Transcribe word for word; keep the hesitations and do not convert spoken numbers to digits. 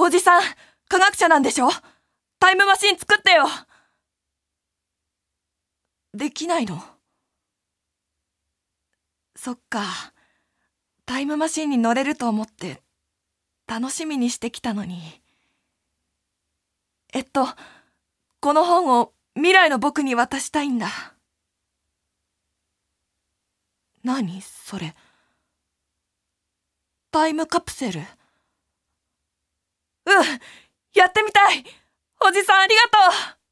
おじさん、科学者なんでしょ？タイムマシン作ってよ。できないの？そっか。タイムマシンに乗れると思って楽しみにしてきたのに。えっと、この本を未来の僕に渡したいんだ。何それ？タイムカプセル？うん、やってみたい。おじさんありがとう。